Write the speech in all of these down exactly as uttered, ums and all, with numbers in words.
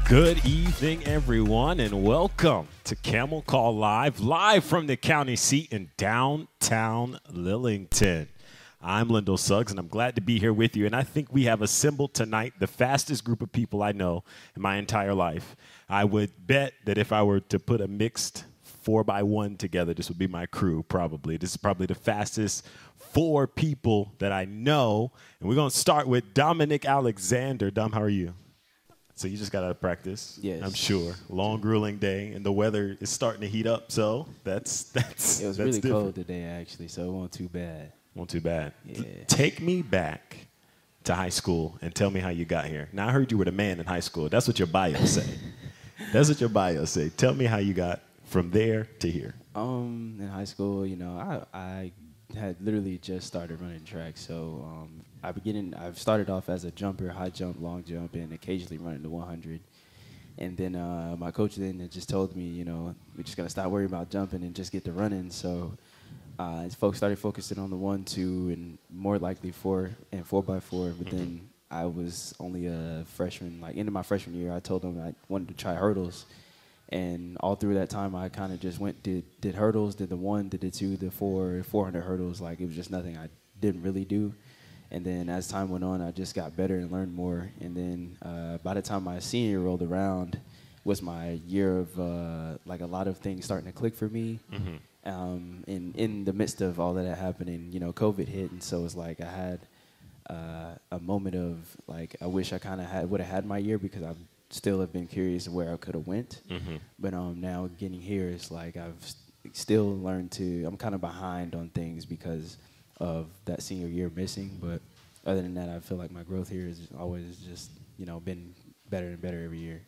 Good evening, everyone, and welcome to Camel Call Live, live from the county seat in downtown Lillington. I'm Lyndall Suggs, and I'm glad to be here with you. And I think we have assembled tonight the fastest group of people I know in my entire life. I would bet that if I were to put a mixed four by one together, this would be my crew, probably. This is probably the fastest four people that I know. And we're going to start with Dominic Alexander. Dom, how are you? So you just got out of practice, yes. I'm sure. Long, grueling day, and the weather is starting to heat up, so that's that's It was that's really different. cold today, actually, so it wasn't too bad. Wasn't too bad. Yeah. Take me back to high school and tell me how you got here. Now, I heard you were the man in high school. That's what your bio say. That's what your bio say. Tell me how you got from there to here. Um, in high school, you know, I I had literally just started running track, so um, I beginning. I've started off as a jumper, high jump, long jump, and occasionally running the one hundred. And then uh, my coach then just told me, you know, we just gotta stop worrying about jumping and just get to running. So uh, folks started focusing on the one, two, and more likely four and four by four. But mm-hmm. then I was only a freshman. Like into my freshman year, I told them I wanted to try hurdles. And all through that time, I kind of just went, did, did hurdles, did the one, did the two, the four, four hundred hurdles. Like, it was just nothing I didn't really do. And then as time went on, I just got better and learned more. And then uh, by the time my senior year rolled around was my year of, uh, like, a lot of things starting to click for me. Mm-hmm. Um, and in the midst of all of that happening, you know, COVID hit. And so it's like I had uh, a moment of, like, I wish I kind of had would have had my year because I'm still have been curious of where I could have went. Mm-hmm. But um, now getting here is like I've st- still learned to, I'm kind of behind on things because of that senior year missing. But other than that, I feel like my growth here has always just, you know, been better and better every year.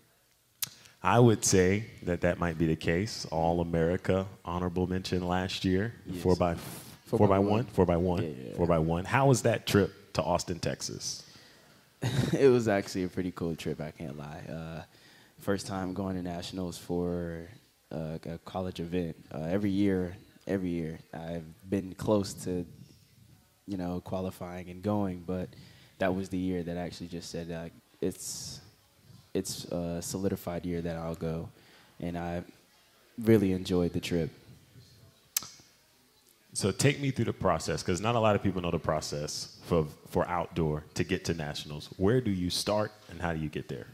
I would say that that might be the case. All-America honorable mention last year, yes. four by four, four by one, one, four by one, yeah, yeah. four by one. How was that trip to Austin, Texas? It was actually a pretty cool trip, I can't lie. Uh, first time going to nationals for uh, a college event. Uh, every year, every year, I've been close to, you know, qualifying and going, but that was the year that I actually just said uh, it's it's a solidified year that I'll go, and I really enjoyed the trip. So take me through the process, because not a lot of people know the process for for outdoor to get to nationals. Where do you start, and how do you get there?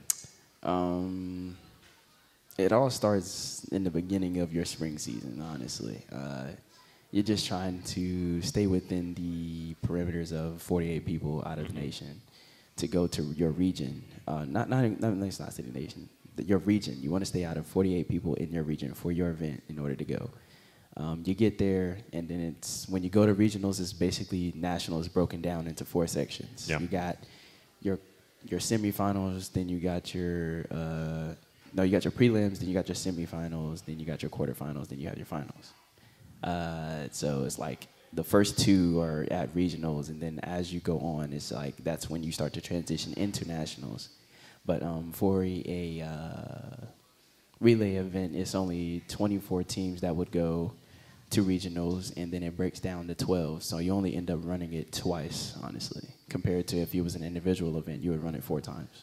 Um, it all starts in the beginning of your spring season, honestly. Uh, you're just trying to stay within the perimeters of forty-eight people out of mm-hmm. the nation to go to your region. Uh, not, not, not, let's not say the nation, your region. You want to stay out of forty-eight people in your region for your event in order to go. Um, you get there, and then it's when you go to regionals, it's basically nationals broken down into four sections. Yeah. You got your your semifinals, then you got your uh, no, you got your prelims, then you got your semifinals, then you got your quarterfinals, then you have your finals. Uh, so it's like the first two are at regionals, and then as you go on, it's like that's when you start to transition into nationals. But um, for a, a uh, relay event, it's only twenty-four teams that would go to regionals, and then it breaks down to twelve. So you only end up running it twice, honestly, compared to if it was an individual event, you would run it four times.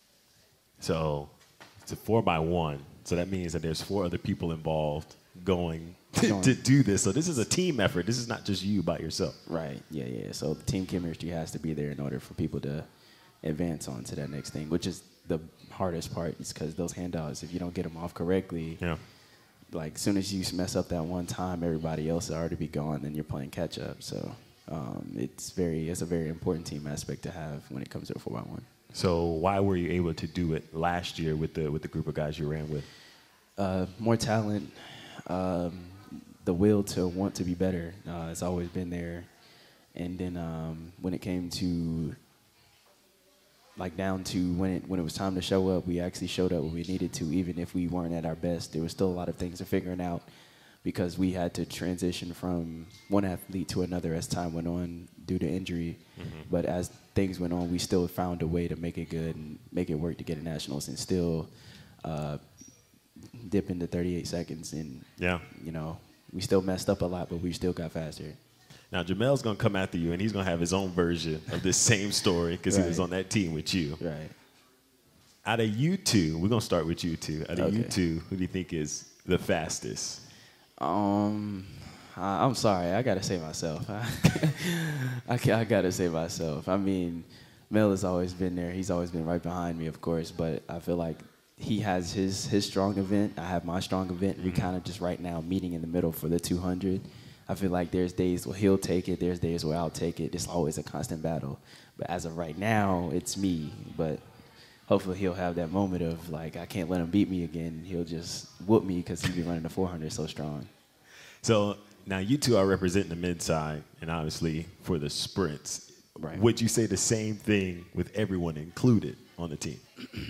So it's a four by one. So that means that there's four other people involved going to, to do this. So this is a team effort. This is not just you by yourself. Right. Yeah, yeah. So the team chemistry has to be there in order for people to advance on to that next thing, which is the hardest part, is because those handouts, if you don't get them off correctly, yeah. like as soon as you mess up that one time, everybody else will already be gone, and you're playing catch up. So um, it's very, it's a very important team aspect to have when it comes to a four by one. So why were you able to do it last year with the with the group of guys you ran with? Uh, more talent, um, the will to want to be better. Uh, it's always been there. And then um, when it came to like down to when it when it was time to show up, we actually showed up when we needed to, even if we weren't at our best. There was still a lot of things to figuring out because we had to transition from one athlete to another as time went on due to injury. Mm-hmm. But as things went on, we still found a way to make it good and make it work to get to nationals and still uh, dip into thirty-eight seconds. And, yeah. you know, we still messed up a lot, but we still got faster. Now, Jamel's going to come after you, and he's going to have his own version of this same story because right. he was on that team with you. Right. out of you two, we're gonna start with you two. Out of Okay. you two, who do you think is the fastest? Um, I, I'm sorry, I gotta say myself. I, ca- I gotta say myself. I mean, Mel has always been there. He's always been right behind me, of course. But I feel like he has his his strong event. I have my strong event. We kind of just right now meeting in the middle for the two hundred. I feel like there's days where he'll take it. There's days where I'll take it. It's always a constant battle. But as of right now, it's me. But hopefully he'll have that moment of like, I can't let him beat me again. He'll just whoop me because he's been running the four hundred so strong. So now you two are representing the mid side, and obviously for the sprints. Right. Would you say the same thing with everyone included on the team?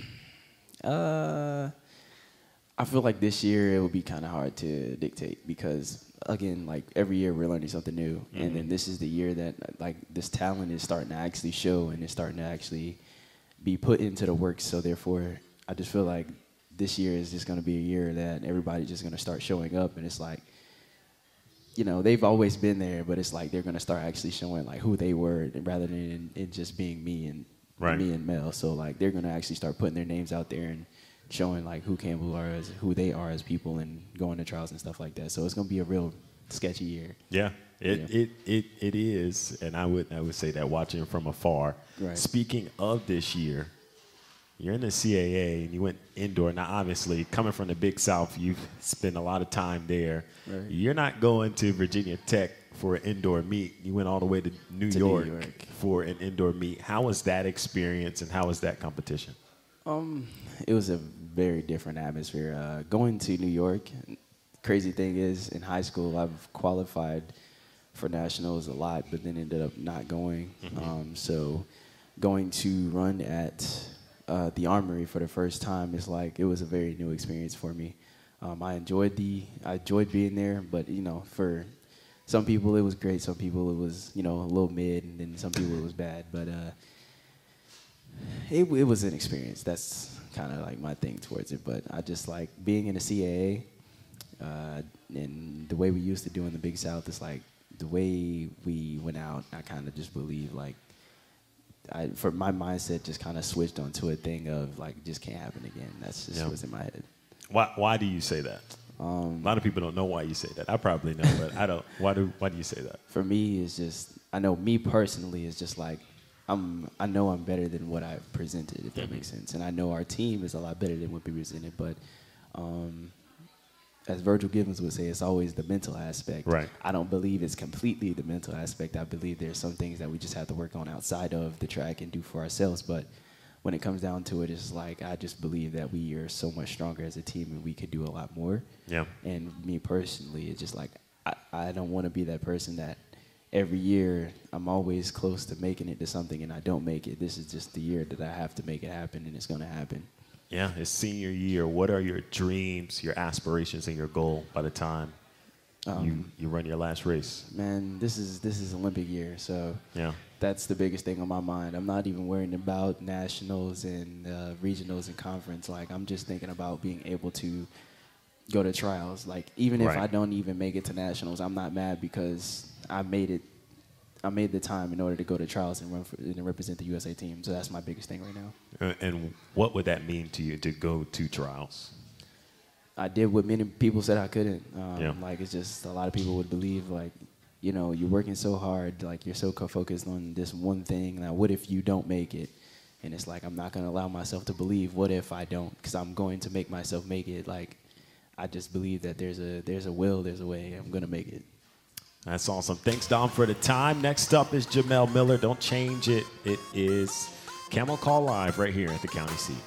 Uh, I feel like this year it will be kind of hard to dictate because, again, like every year we're learning something new. Mm-hmm. And then this is the year that like this talent is starting to actually show and it's starting to actually be put into the works. So therefore, I just feel like this year is just going to be a year that everybody's just going to start showing up. And it's like, you know, they've always been there, but it's like they're going to start actually showing like who they were rather than it just being me and right. me and Mel. So like they're going to actually start putting their names out there and showing like who Campbell are as who they are as people and going to trials and stuff like that. So it's going to be a real sketchy year. Yeah, it, yeah. it it it is, and I would I would say that watching from afar. Right. Speaking of this year, you're in the C A A and you went indoor. Now, obviously, coming from the Big South, you've spent a lot of time there. Right. You're not going to Virginia Tech for an indoor meet. You went all the way to New, to York, New York for an indoor meet. How was that experience, and how was that competition? Um, it was a very different atmosphere. Uh, going to New York, crazy thing is, in high school, I've qualified for nationals a lot, but then ended up not going. Mm-hmm. Um, so going to run at uh, the Armory for the first time is like, it was a very new experience for me. Um, I enjoyed the, I enjoyed being there, but you know, for some people it was great, some people it was, you know, a little mid, and then some people it was bad, but uh, it, it was an experience. That's kind of like my thing towards it, but I just like being in the C A A, uh, and the way we used to do in the Big South is like, the way we went out, I kind of just believe like, I, for my mindset just kind of switched onto a thing of like, just can't happen again. That's just yeah. what's in my head. Why Why do you say that? Um, a lot of people don't know why you say that. I probably know, but I don't. Why do Why do you say that? For me, it's just, I know me personally is just like, I'm, I know I'm better than what I presented, if that mm-hmm. makes sense. And I know our team is a lot better than what we presented, but um, as Virgil Givens would say, it's always the mental aspect. Right. I don't believe it's completely the mental aspect. I believe there's some things that we just have to work on outside of the track and do for ourselves. But when it comes down to it, it's like I just believe that we are so much stronger as a team and we could do a lot more. Yeah. And me personally, it's just like I, I don't want to be that person that every year I'm always close to making it to something and I don't make it. This is just the year that I have to make it happen, and it's going to happen. Yeah, it's senior year. What are your dreams, your aspirations, and your goal by the time um, you, you run your last race? Man, this is this is Olympic year, so yeah, that's the biggest thing on my mind. I'm not even worrying about nationals and uh, regionals and conference. Like, I'm just thinking about being able to go to trials. Like, even if right. I don't even make it to nationals, I'm not mad because I made it. I made the time in order to go to trials and run for, and represent the U S A team. So that's my biggest thing right now. Uh, and what would that mean to you to go to trials? I did what many people said I couldn't. Um, yeah. Like, it's just a lot of people would believe, like, you know, you're working so hard, like you're so focused on this one thing. Now, what if you don't make it? And it's like, I'm not going to allow myself to believe, what if I don't? Because I'm going to make myself make it. Like, I just believe that there's a there's a will, there's a way. I'm going to make it. That's awesome. Thanks, Dom, for the time. Next up is Jamel Miller. Don't change it. It is Camel Call Live right here at the county seat.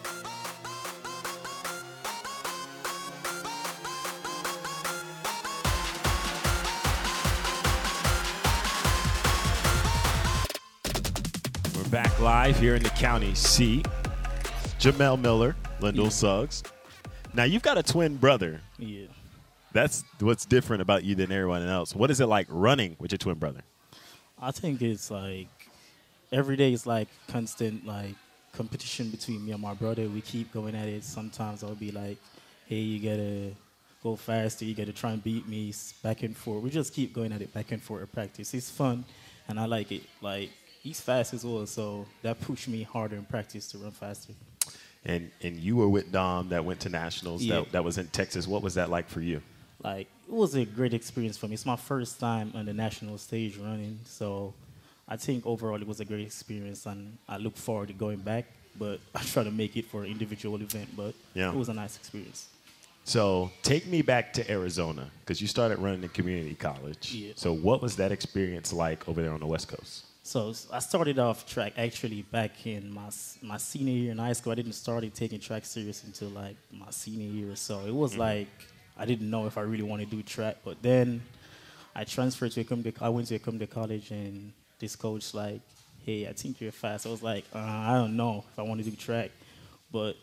We're back live here in the county seat. Jamel Miller, Lyndall yeah. Suggs. Now, you've got a twin brother. Yeah. That's what's different about you than everyone else. What is it like running with your twin brother? I think it's like every day is like constant like competition between me and my brother. We keep going at it. Sometimes I'll be like, hey, you gotta go faster. You gotta try and beat me back and forth. We just keep going at it back and forth at practice. It's fun, and I like it. Like, he's fast as well, so that pushed me harder in practice to run faster. and and you were with Dom that went to nationals. Yeah. That that was in Texas. What was that like for you? Like, it was a great experience for me. It's my first time on the national stage running, so I think overall it was a great experience, and I look forward to going back. But I try to make it for an individual event, but Yeah. it was a nice experience. So take me back to Arizona, because you started running in community college. Yeah. So what was that experience like over there on the West Coast? So s- I started off track actually back in my s- my senior year in high school. I didn't start taking track serious until like my senior year. So it was like I didn't know if I really want to do track. But then I transferred to a community. I went to a community college, and this coach like, "Hey, I think you're fast." I was like, uh, "I don't know if I want to do track," but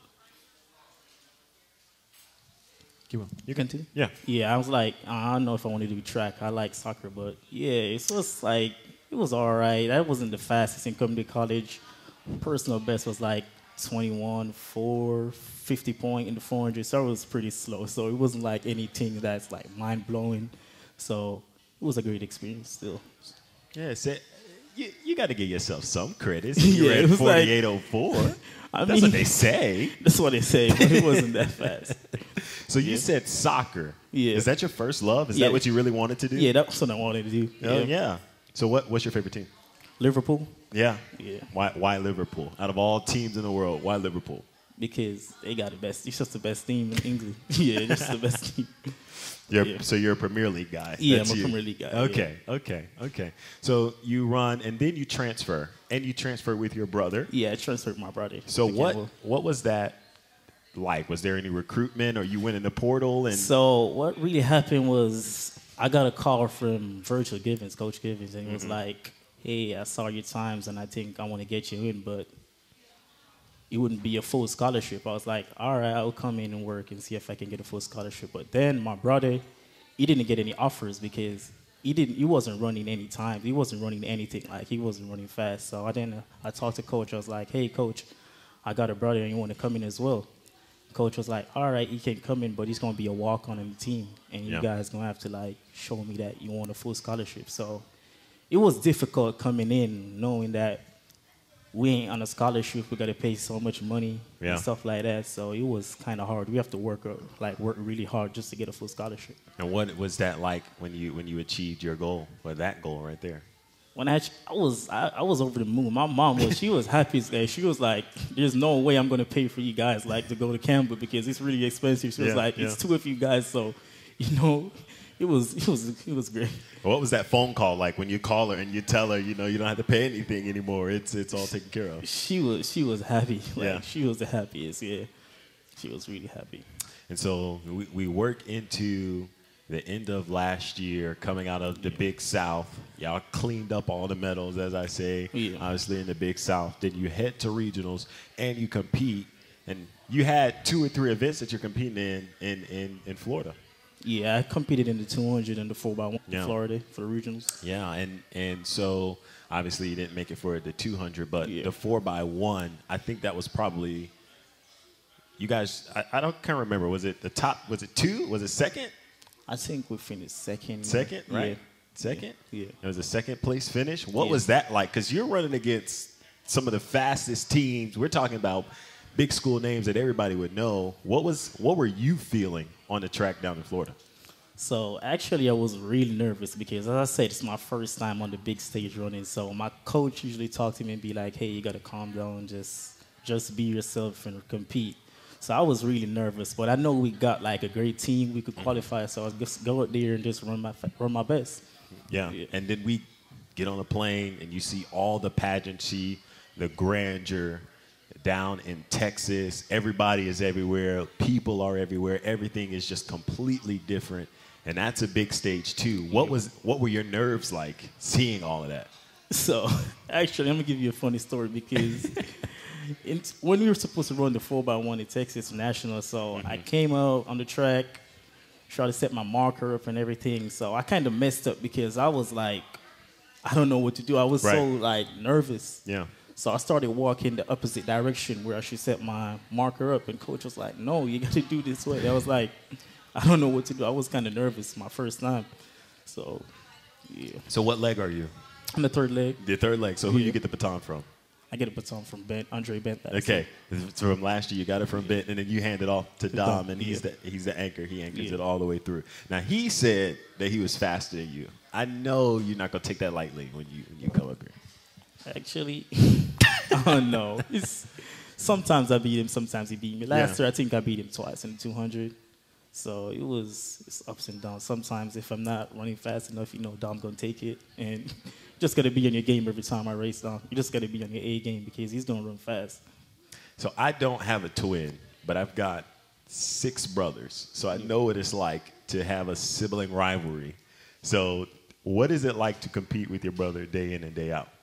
Keep on. you continue. Yeah. Yeah, I was like, I don't know if I want to do track. I like soccer, but yeah, it was like, it was all right. I wasn't the fastest in community college. Personal best was like twenty-one, four, fifty point in the four hundred, so it was pretty slow. So it wasn't like anything that's like mind blowing. So it was a great experience still. Yeah, so you, you got to give yourself some credit. Yeah, You it ran was like- forty-eight oh four. I That's mean, what they say. that's what they say, but it wasn't that fast. So you Yeah. said soccer. Yeah. Is that your first love? Is Yeah. that what you really wanted to do? Yeah, that's what I wanted to do. Oh, yeah. So what, what's your favorite team? Liverpool, Yeah. Yeah. Why, why Liverpool? Out of all teams in the world, why Liverpool? because they got the best. It's just the best team in England. Yeah, it's just the best team. You're, Yeah. So you're a Premier League guy. Yeah, That's I'm a you. Premier League guy, Okay, okay, okay. So you run and then you transfer, and you transfer with your brother. Yeah, I transferred my brother. So to what Campbell. what was that like? Was there any recruitment, or you went in the portal and? So what really happened was I got a call from Virgil Givens, Coach Givens, and he was like, "Hey, I saw your times, and I think I want to get you in, but it wouldn't be a full scholarship." I was like, "All right, I'll come in and work and see if I can get a full scholarship." But then my brother, he didn't get any offers because he didn't. He wasn't running any time. He wasn't running anything. Like he wasn't running fast. So I didn't. I talked to coach. I was like, "Hey, coach, I got a brother, and you want to come in as well?" Coach was like, "All right, he can come in, but he's gonna be a walk on in the team, and you Yeah. guys gonna have to like show me that you want a full scholarship." So it was difficult coming in, knowing that we ain't on a scholarship. We gotta pay so much money Yeah. and stuff like that. So it was kind of hard. We have to work uh, like work really hard just to get a full scholarship. And what was that like when you when you achieved your goal, or that goal right there? When I, I was I, I was over the moon. My mom was she was happy as day. She was like, "There's no way I'm gonna pay for you guys like to go to Campbell because it's really expensive." She was Yeah, like, yeah. "It's two of you guys, so you know, it was it was it was great." What was that phone call like when you call her and you tell her, you know, you don't have to pay anything anymore? It's it's all taken care of. She was she was happy. Like, Yeah. she was the happiest. Yeah, she was really happy. And so we, we work into the end of last year, coming out of the Big South. Y'all cleaned up all the medals, as I say, Yeah. obviously in the Big South. Then you head to regionals and you compete. And you had two or three events that you're competing in in, in, in Florida. Yeah, I competed in the two hundred and the four by one Yeah. in Florida for the regionals. Yeah, and, and so obviously you didn't make it for the two hundred, but Yeah. the four by one, I think that was probably, you guys, I, I don't can't remember. Was it the top, was it two? Was it second? I think we finished second. Second, right? Yeah. Second? Yeah. It was a second place finish. What Yeah. was that like? Because you're running against some of the fastest teams. We're talking about big school names that everybody would know. What was what were you feeling on the track down in Florida? So actually, I was really nervous because, as I said, it's my first time on the big stage running. So my coach usually talked to me and be like, "Hey, you gotta calm down, just just be yourself and compete." So I was really nervous, but I know we got like a great team. We could qualify, so I was just go out there and just run my run my best. Yeah. Yeah. And then we get on a plane and you see all the pageantry, the grandeur down in Texas. Everybody is everywhere. People are everywhere. Everything is just completely different. And that's a big stage too. What was what were your nerves like seeing all of that? So actually, I'm gonna give you a funny story because in, when we were supposed to run the four by one in Texas National, so I came out on the track, tried to set my marker up and everything. So I kind of messed up because I was like, I don't know what to do. I was so Right. like nervous. Yeah. So I started walking the opposite direction where I should set my marker up, and coach was like, "No, you got to do this way." I was like, I don't know what to do. I was kind of nervous my first time. So, yeah. So what leg are you? I'm the third leg. The third leg. So who Yeah. you get the baton from? I get a baton from Ben, Andre Bent. Last Okay, year. it's from last year you got it from Ben, and then you hand it off to To Dom, Dom, and he's yeah. the he's the anchor. He anchors Yeah. it all the way through. Now he said that he was faster than you. I know you're not gonna take that lightly when you when you come up here. Actually, I don't know. It's, sometimes I beat him, sometimes he beat me. Last Yeah. year, I think I beat him twice in the two hundred. So it was it's ups and downs. Sometimes if I'm not running fast enough, you know, Dom's going to take it. And just got to be on your game every time I race Dom. You just got to be on your A game because he's going to run fast. So I don't have a twin, but I've got six brothers. So I know what it's like to have a sibling rivalry. So what is it like to compete with your brother day in and day out?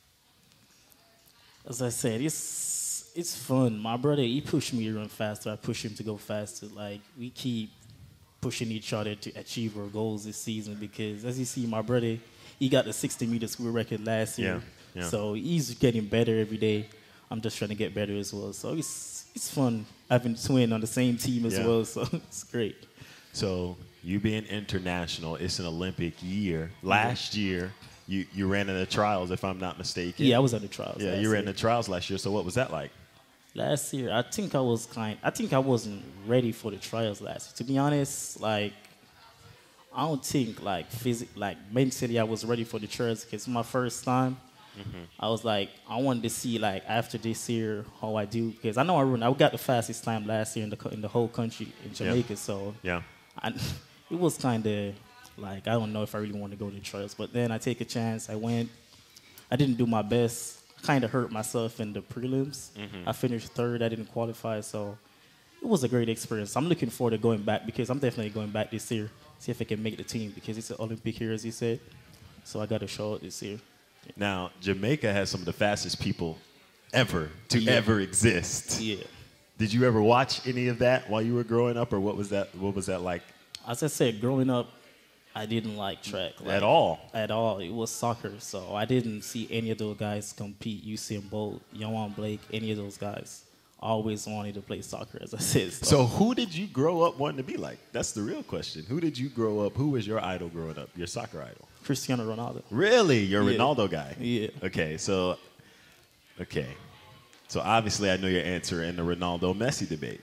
As I said, it's it's fun. My brother, he pushed me to run faster. I push him to go faster. Like, we keep pushing each other to achieve our goals this season because, as you see, my brother, he got the sixty meter school record last year. Yeah, yeah. So he's getting better every day. I'm just trying to get better as well. So it's it's fun having a twin on the same team as Yeah. well. So it's great. So you being international, it's an Olympic year. Last year, you, you ran in the trials, if I'm not mistaken. Yeah, I was at the trials. Yeah, last you ran year. the trials last year. So what was that like? Last year, I think I was kind. I think I wasn't ready for the trials last year. To be honest, like I don't think like physic, like mentally, I was ready for the trials because my first time. Mm-hmm. I was like, I wanted to see like after this year how I do because I know I run. I got the fastest time last year in the co- in the whole country in Jamaica. So Yeah. I, it was kind of like I don't know if I really want to go to the trials. But then I take a chance. I went. I didn't do my best. Kind of hurt myself in the prelims. Mm-hmm. I finished third. I didn't qualify, so it was a great experience. I'm looking forward to going back because I'm definitely going back this year. See if I can make the team because it's an Olympic year, as you said. So I got to show it this year. Now, Jamaica has some of the fastest people ever to Yeah. ever exist. Yeah. Did you ever watch any of that while you were growing up, or what was that? What was that like? As I said, growing up, I didn't like track like, At all? At all. It was soccer, so I didn't see any of those guys compete. Usain Bolt, Yohan Blake, any of those guys. Always wanted to play soccer, as I said. So, So who did you grow up wanting to be like? That's the real question. Who did you grow up? Who was your idol growing up? Your soccer idol? Cristiano Ronaldo. Really? You're a Yeah. Ronaldo guy? Yeah. Okay, so okay. So obviously I know your answer in the Ronaldo Messi debate.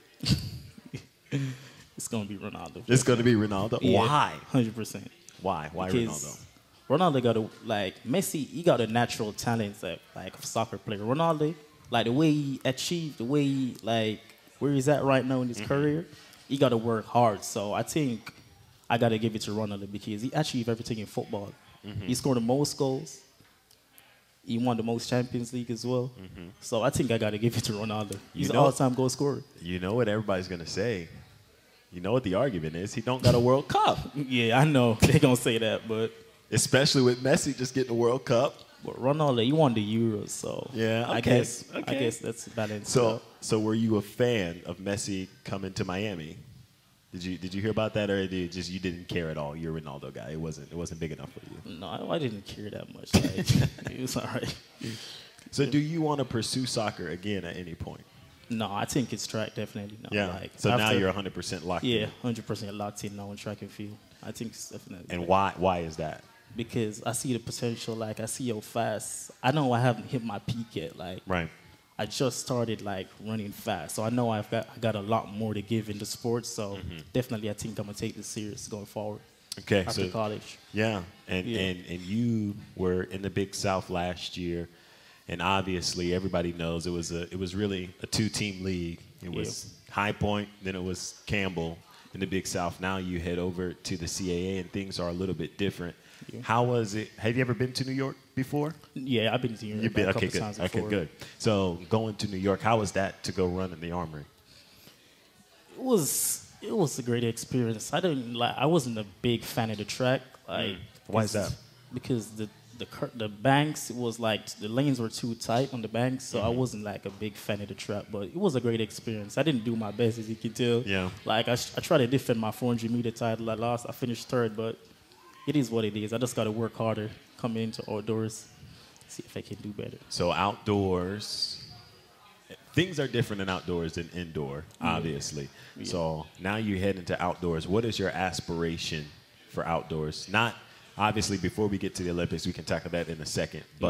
It's gonna be Ronaldo. It's going to be Ronaldo. Yeah, Why? Hundred percent. Why? Why Because Ronaldo? Ronaldo got a like Messi. He got a natural talent that like a soccer player. Ronaldo, like the way he achieved, the way he like where he's at right now in his Mm-hmm. career, he got to work hard. So I think I got to give it to Ronaldo because he achieved everything in football. Mm-hmm. He scored the most goals. He won the most Champions League as well. So I think I got to give it to Ronaldo. He's You an know- all-time goal scorer. You know what everybody's going to say? You know what the argument is? He don't got a World Cup. Yeah, I know they're gonna say that, but Especially with Messi just getting the World Cup. but Ronaldo, he won the Euros, so Yeah, I okay, guess I okay. guess that's balanced. So, out. so were you a fan of Messi coming to Miami? Did you did you hear about that, or did you just you didn't care at all? You're a Ronaldo guy. It wasn't it wasn't big enough for you. No, I, I didn't care that much. Like, it was all right. So, do you want to pursue soccer again at any point? No, I think it's track definitely. No, Yeah. Like, so now after- you're one hundred percent locked yeah, in. hundred percent locked in now in track and field. I think it's definitely. And like, why why is that? Because I see the potential. Like I see how fast. I know I haven't hit my peak yet. Like Right. I just started like running fast, so I know I've got I got a lot more to give in the sport. So Mm-hmm. definitely, I think I'm gonna take this serious going forward Okay. after So college. yeah, and Yeah. and and you were in the Big South last year, and obviously everybody knows it was a it was really a two team league. It was High Point, then it was Campbell in the Big South. Now you head over to the C A A, and things are a little bit different. Yeah. How was it? Have you ever been to New York before? Yeah, I've been to Europe You've been a okay, couple good. times Okay, before. good. So going to New York, how was that to go run in the Armory? It was it was a great experience. I didn't like. I wasn't a big fan of the track. Like, Why is because- that? Because the the cur- the banks it was like the lanes were too tight on the banks, so Mm-hmm. I wasn't like a big fan of the track. But it was a great experience. I didn't do my best, as you can tell. Yeah. Like I, sh- I tried to defend my four hundred meter title. I lost. I finished third, but it is what it is. I just got to work harder coming into outdoors. See if I can do better. So outdoors, things are different in outdoors than indoor, obviously. Yeah. So now you head into outdoors. What is your aspiration for outdoors? Not obviously before we get to the Olympics, we can tackle that in a second. But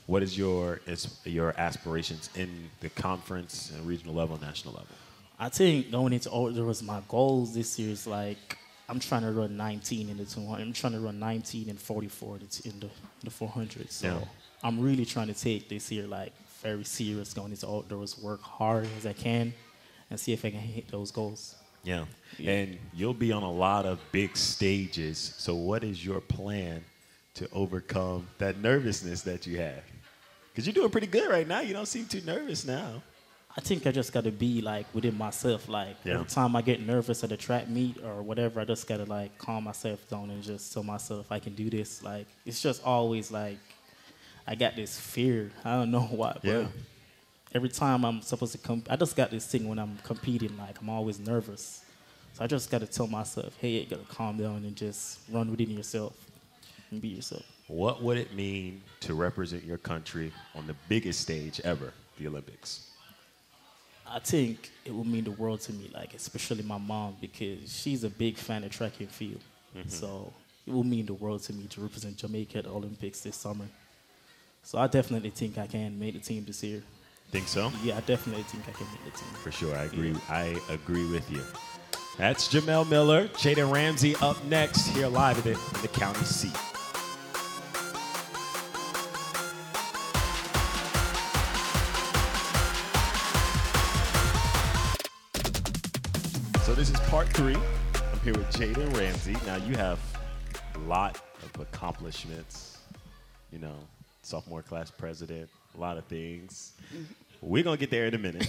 What is your is your aspirations in the conference and regional level, national level? I think going into outdoors, my goals this year is like I'm trying to run nineteen in the two hundred. I'm trying to run nineteen and forty-four in the the four hundred. So Yeah. I'm really trying to take this year like very serious, going into outdoors, work hard as I can, and see if I can hit those goals. Yeah. Yeah. And you'll be on a lot of big stages. So what is your plan to overcome that nervousness that you have? Because you're doing pretty good right now. You don't seem too nervous now. I think I just got to be like within myself. Like Yeah. every time I get nervous at a track meet or whatever, I just got to like calm myself down and just tell myself I can do this. Like it's just always like I got this fear. I don't know why, but Yeah. every time I'm supposed to come, I just got this thing when I'm competing. Like I'm always nervous, so I just got to tell myself, hey, you got to calm down and just run within yourself and be yourself. What would it mean to represent your country on the biggest stage ever, the Olympics? I think it will mean the world to me, like especially my mom, because she's a big fan of track and field. Mm-hmm. So it will mean the world to me to represent Jamaica at the Olympics this summer. So I definitely think I can make the team this year. Think so? Yeah, I definitely think I can make the team. For sure, I agree. I agree with you. That's Jamel Miller, Jaden Ramsey up next here live at the, in the county seat. So this is part three. I'm here with Jaden Ramsey. Now you have a lot of accomplishments. You know, sophomore class president, a lot of things. We're going to get there in a minute.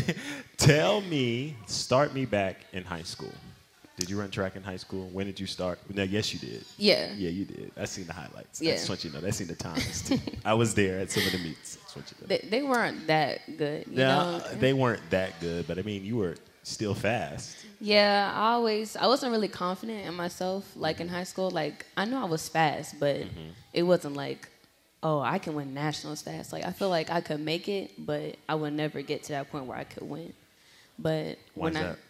Tell me, start me back in high school. Did you run track in high school? When did you start? No, yes, you did. Yeah. Yeah, you did. I seen the highlights. Yeah. I just want you to know. I seen the times, too. I was there at some of the meets. That's what you know. They, they weren't that good. You Now, know? they weren't that good, but I mean, you were still fast. Yeah, I always, I wasn't really confident in myself, like in high school. Like, I knew I was fast, but Mm-hmm. it wasn't like, oh, I can win nationals fast. Like, I feel like I could make it, but I would never get to that point where I could win. But Why when is I, that?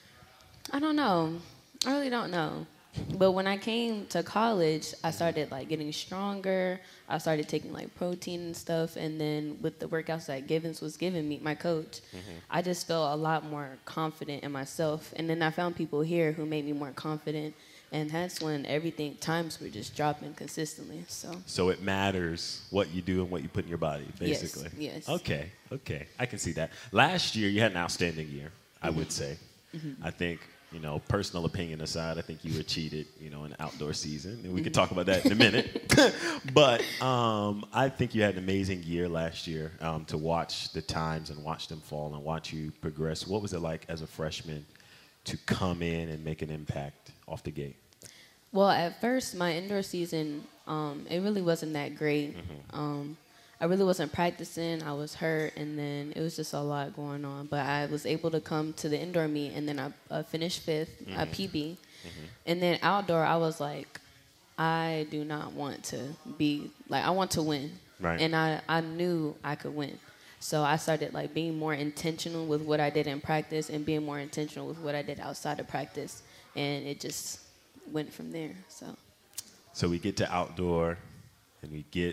I don't know. I really don't know. But when I came to college, I started like getting stronger. I started taking like protein and stuff, and then with the workouts that Givens was giving me, my coach, I just felt a lot more confident in myself. And then I found people here who made me more confident, and that's when everything times were just dropping consistently. So So it matters what you do and what you put in your body, Yes, basically. yes. Okay, okay. I can see that. Last year, you had an outstanding year, I would say. I think, you know, personal opinion aside, I think you were cheated, you know, in the outdoor season. And we can talk about that in a minute. But um, I think you had an amazing year last year um, to watch the times and watch them fall and watch you progress. What was it like as a freshman to come in and make an impact off the gate? Well, at first, my indoor season, um, it really wasn't that great. Um, I really wasn't practicing. I was hurt, and then it was just a lot going on. But I was able to come to the indoor meet, and then I uh, finished fifth at P B. And then outdoor, I was like, I do not want to be, like, I want to win. Right. And I, I knew I could win. So I started, like, being more intentional with what I did in practice and being more intentional with what I did outside of practice. And it just went from there. So So we get to outdoor, and we get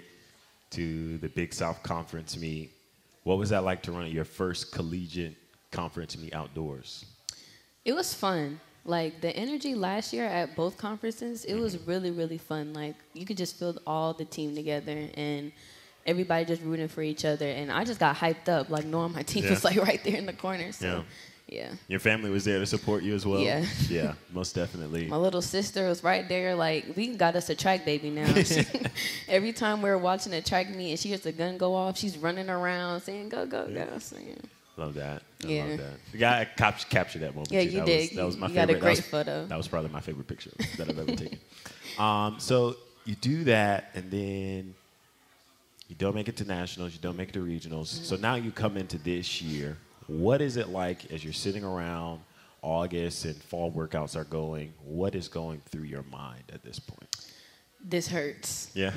to the Big South Conference meet. What was that like to run at your first collegiate conference meet outdoors? it was fun. Like, the energy last year at both conferences, it was really, really fun. Like, you could just feel all the team together and everybody just rooting for each other. And I just got hyped up, like, knowing my team Yeah. was, like, right there in the corner. So, Yeah. yeah. Your family was there to support you as well? Yeah. Yeah, most definitely. My little sister was right there. Like, we got us a track baby now. She, every time we were watching a track meet and she hears the gun go off, she's running around saying, go, go, go. So, yeah. Love that. I Yeah. love that. The guy cap- captured that moment. Yeah, too. you that did. Was, that was my You got a favorite. great that was, photo. That was probably my favorite picture that I've ever taken. Um, so you do that, and then you don't make it to nationals. You don't make it to regionals. Mm-hmm. So now you come into this year. What is it like as you're sitting around August and fall workouts are going? What is going through your mind at this point? This hurts. Yeah.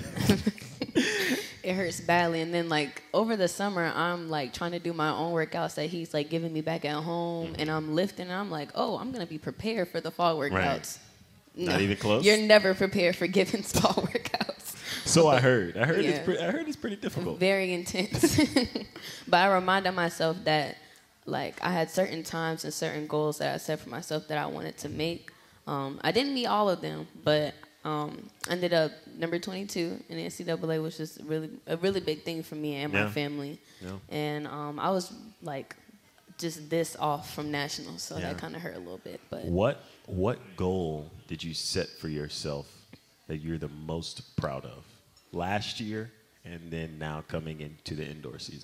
It hurts badly. And then, like, over the summer, I'm, like, trying to do my own workouts that he's, like, giving me back at home. Mm-hmm. And I'm lifting, and I'm like, oh, I'm going to be prepared for the fall workouts. Not even close? You're never prepared for Gibbons fall workouts. So I heard. I heard Yeah. it's pretty, I heard it's pretty difficult. Very intense. But I reminded myself that, like, I had certain times and certain goals that I set for myself that I wanted to make. Um, I didn't meet all of them, but um, ended up number twenty-two in the N C double A, which is really a really big thing for me and my Yeah. family. Yeah. And um, I was like just this off from nationals, so Yeah. that kind of hurt a little bit. But What what goal did you set for yourself that you're the most proud of last year and then now coming into the indoor season?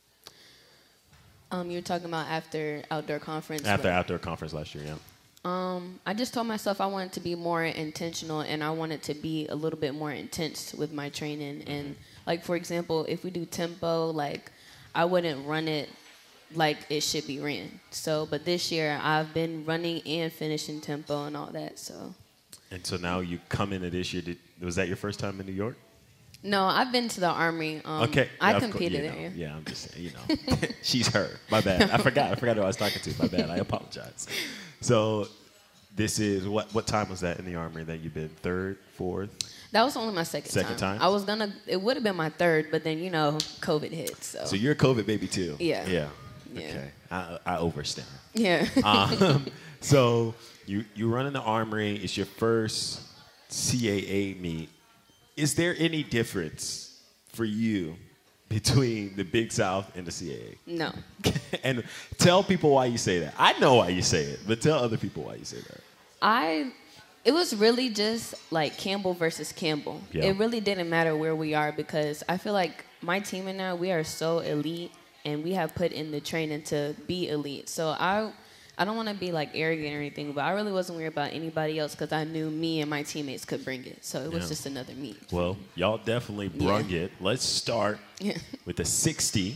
um, you're talking about after outdoor conference. After right? outdoor conference last year, yeah. Um, I just told myself I wanted to be more intentional and I wanted to be a little bit more intense with my training. And like, for example, if we do tempo, like I wouldn't run it like it should be ran. So, but this year I've been running and finishing tempo and all that. So, And so now you come into this year. Did, was that your first time in New York? no, I've been to the Armory. Um, Okay. I Yeah, of course, competed you know, there. Yeah, I'm just saying, you know. She's her. My bad. I forgot. I forgot who I was talking to. My bad. I apologize. So this is, what What time was that in the Armory that you've been? Third, fourth? That was only my second, Second time? I was gonna. It would have been my third, but then you know, COVID hit. So, So you're a COVID baby too? Yeah. Yeah. Yeah. Okay. I, I overstand. yeah. Um, so you you run in the Armory. It's your first C A A meet. Is there any difference for you between the Big South and the C A no. A? And tell people why you say that. I know why you say it, but tell other people why you say that. I, it was really just like Campbell versus Campbell. Yeah. It really didn't matter where we are because I feel like my team and I, we are so elite and we have put in the training to be elite. So I, I don't want to be like arrogant or anything, but I really wasn't worried about anybody else because I knew me and my teammates could bring it. So it was Yeah. just another meet. Well, y'all definitely brung Yeah. it. Let's start Yeah. with a sixty.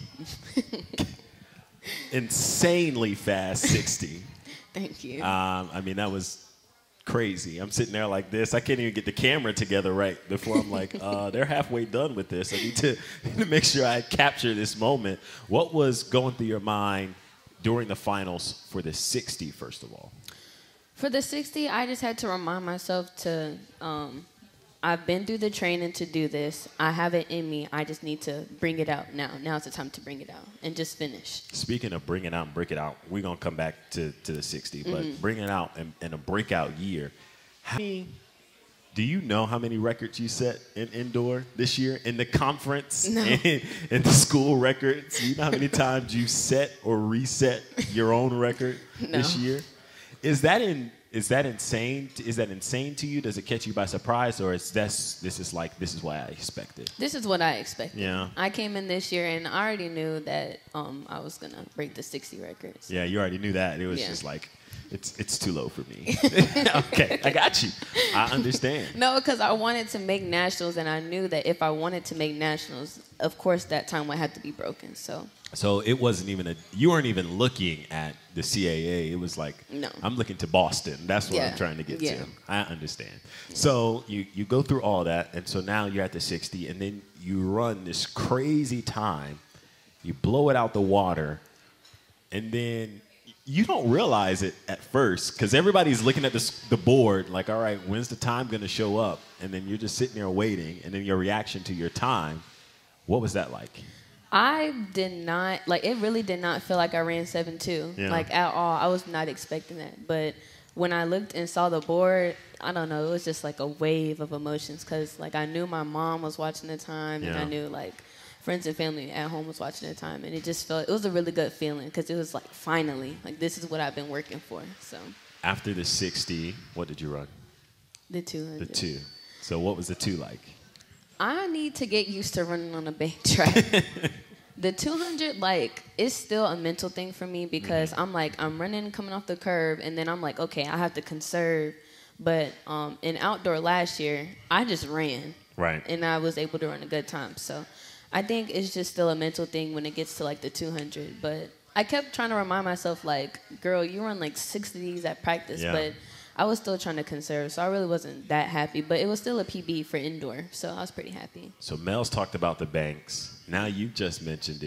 Insanely fast sixty. Thank you. Um, I mean, that was crazy. I'm sitting there like this. I can't even get the camera together right before I'm like, uh, they're halfway done with this. I need to, to make sure I capture this moment. What was going through your mind during the finals for the sixty, first of all? For the sixty, I just had to remind myself to, um, I've been through the training to do this. I have it in me. I just need to bring it out now. Now's the time to bring it out and just finish. Speaking of bringing out and break it out, we're going to come back to, to the sixty, but Mm-hmm. bringing it out in, in a breakout year, how many, do you know how many records you set in indoor this year in the conference No. and, and the school records? Do you know how many times you set or reset your own record this No. year? Is that in is that insane? Is that insane to you? Does it catch you by surprise, or is this this is like this is what I expected? This is what I expected. Yeah. I came in this year and I already knew that um, I was going to break the sixty records. Yeah, you already knew that. It was Yeah. just like it's it's too low for me. Okay, I got you. I understand. No, because I wanted to make nationals, and I knew that if I wanted to make nationals, of course that time would have to be broken. So So it wasn't even a. You weren't even looking at the C A A. It was like, No. I'm looking to Boston. That's what I'm Yeah. trying to get Yeah. to. I understand. So you you go through all that, and so now you're at the sixty, and then you run this crazy time. You blow it out the water, and then you don't realize it at first because everybody's looking at this, the board like, all right, when's the time going to show up? And then you're just sitting there waiting, and then your reaction to your time. What was that like? I did not, like, it really did not feel like I ran seven two, Yeah. like, at all. I was not expecting that. But when I looked and saw the board, I don't know, it was just like a wave of emotions because, like, I knew my mom was watching the time, and Yeah. I knew, like, friends and family at home was watching the time. And it just felt, it was a really good feeling because it was like, finally, like, this is what I've been working for. So, After the sixty, what did you run? the two hundred. The two. So what was the two like? I need to get used to running on a bank track. The two hundred, like, it's still a mental thing for me because I'm like, I'm running, coming off the curve, and then I'm like, okay, I have to conserve. But um, in outdoor last year, I just ran. Right. And I was able to run a good time. So I think it's just still a mental thing when it gets to, like, the two hundred. But I kept trying to remind myself, like, girl, you run, like, six of these at practice. Yeah. But I was still trying to conserve, so I really wasn't that happy. But it was still a P B for indoor, so I was pretty happy. So Mel's talked about the banks. Now you just mentioned it.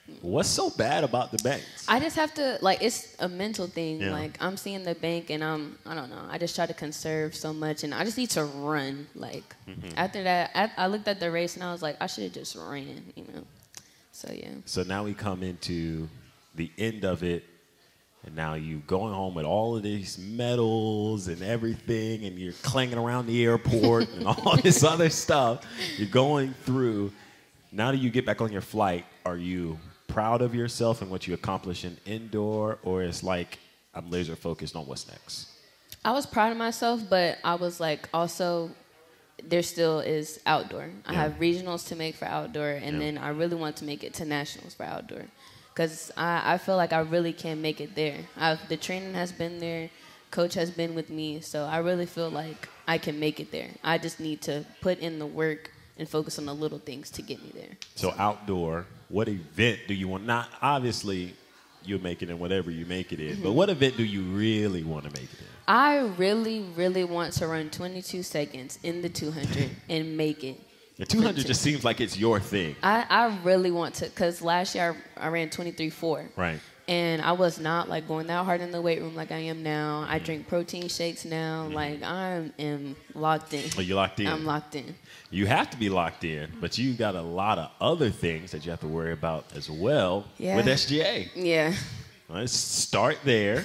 What's so bad about the banks? I just have to, like, it's a mental thing. Yeah. Like, I'm seeing the bank and I'm, I don't know, I just try to conserve so much and I just need to run. Like, Mm-hmm. after that, I, I looked at the race and I was like, I should have just ran, you know? So, yeah. So now we come into the end of it, and now you going home with all of these medals and everything, and you're clanging around the airport and all this other stuff. You're going through. Now that you get back on your flight, are you proud of yourself and what you accomplished in indoor, or it's like I'm laser focused on what's next? I was proud of myself, but I was like, also, there still is outdoor. I Yeah. have regionals to make for outdoor, and Yeah. then I really want to make it to nationals for outdoor. Because I, I feel like I really can make it there. I've, the training has been there. Coach has been with me. So I really feel like I can make it there. I just need to put in the work and focus on the little things to get me there. So outdoor, what event do you want? Not obviously you'll make it in whatever you make it in, Mm-hmm. but what event do you really want to make it in? I really, really want to run twenty-two seconds in the two hundred and make it. The two hundred just seems like it's your thing. I, I really want to, because last year I, I ran twenty-three four. Right. And I was not like going that hard in the weight room like I am now. I drink protein shakes now. Like I am locked in. Oh, you locked in? I'm locked in. You have to be locked in, but you got a lot of other things that you have to worry about as well Yeah. with S G A. Yeah. Let's start there.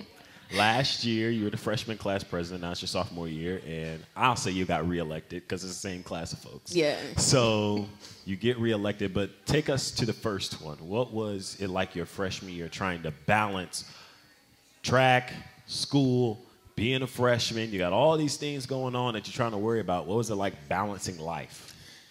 Last year, you were the freshman class president. Now it's your sophomore year, and I'll say you got reelected because it's the same class of folks. Yeah. So you get reelected, but take us to the first one. What was it like your freshman year trying to balance track, school, being a freshman? You got all these things going on that you're trying to worry about. What was it like balancing life?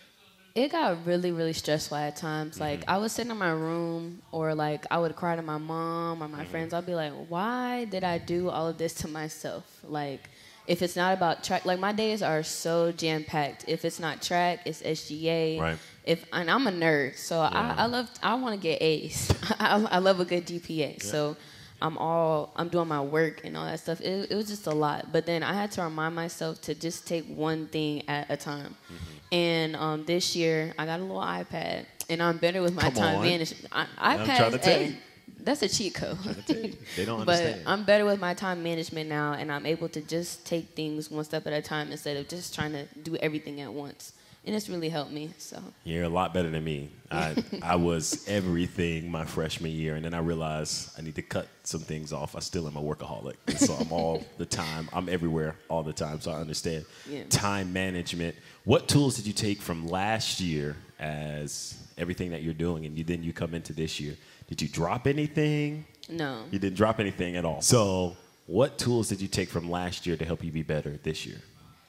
It got really, really stressful at times. Mm-hmm. Like I would sit in my room or like I would cry to my mom or my Mm-hmm. friends. I'd be like, why did I do all of this to myself? Like if it's not about track, like my days are so jam packed. If it's not track, it's S G A. Right. If and I'm a nerd, so Yeah. I, I love I want to get A's. I, I love a good G P A. So I'm all I'm doing my work and all that stuff. It, it was just a lot. But then I had to remind myself to just take one thing at a time. Mm-hmm. And um, this year I got a little iPad, and I'm better with my Come time on. management. I, I'm iPad, trying to tell hey, you. that's a cheat code. They don't But understand. I'm better with my time management now, and I'm able to just take things one step at a time instead of just trying to do everything at once. And it's really helped me. So You're a lot better than me. I I was everything my freshman year, and then I realized I need to cut some things off. I still am a workaholic, and so I'm all the time. I'm everywhere all the time, so I understand Yeah. time management. What tools did you take from last year as everything that you're doing, and you, then you come into this year? Did you drop anything? no. You didn't drop anything at all. So what tools did you take from last year to help you be better this year?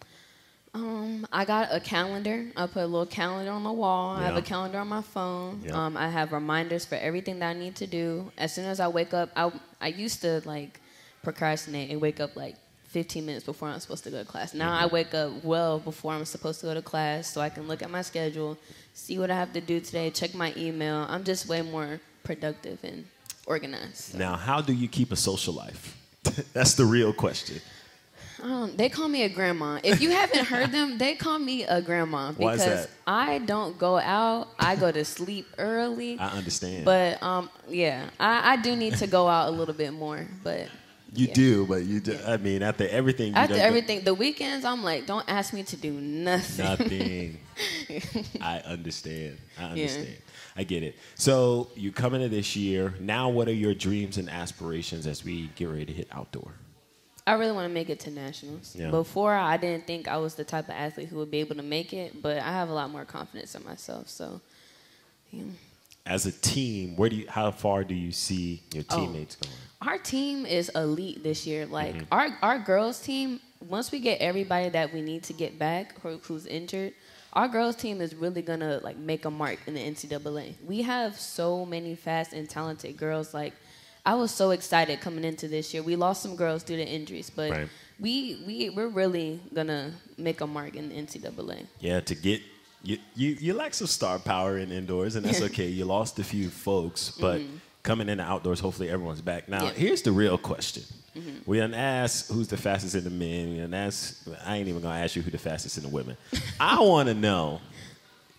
Um, I got a calendar. I put a little calendar on the wall. I have Yeah. a calendar on my phone. Yeah. Um, I have reminders for everything that I need to do. As soon as I wake up, I I used to like procrastinate and wake up like fifteen minutes before I'm supposed to go to class. Now I wake up well before I'm supposed to go to class, so I can look at my schedule, see what I have to do today, check my email. I'm just way more productive and organized. Now, how do you keep a social life? That's the real question. Um, they call me a grandma. If you haven't heard them, they call me a grandma Why is because that? I don't go out. I go to sleep early. I understand. But um, yeah, I, I do need to go out a little bit more. But You yeah. do, but you do. I mean, after everything, you after done- everything, the weekends, I'm like, don't ask me to do nothing. nothing. I understand. I understand. I get it. So you come into this year. Now, what are your dreams and aspirations as we get ready to hit outdoor? I really want to make it to nationals. Yeah. Before, I didn't think I was the type of athlete who would be able to make it, but I have a lot more confidence in myself. So, yeah. As a team, where do you? How far do you see your Oh. teammates going? Our team is elite this year. Like Mm-hmm. our our girls team, once we get everybody that we need to get back who, who's injured, our girls team is really gonna like make a mark in the N C double A. We have so many fast and talented girls. Like I was so excited coming into this year. We lost some girls due to injuries, but Right. we we we're really gonna make a mark in the N C double A. Yeah, to get you, you, you lack some star power in indoors, and that's okay. You lost a few folks, but coming into outdoors, hopefully everyone's back. Now, Yeah. here's the real question. We done asked who's the fastest in the men. We done asked, I ain't even gonna ask you who the fastest in the women. I want to know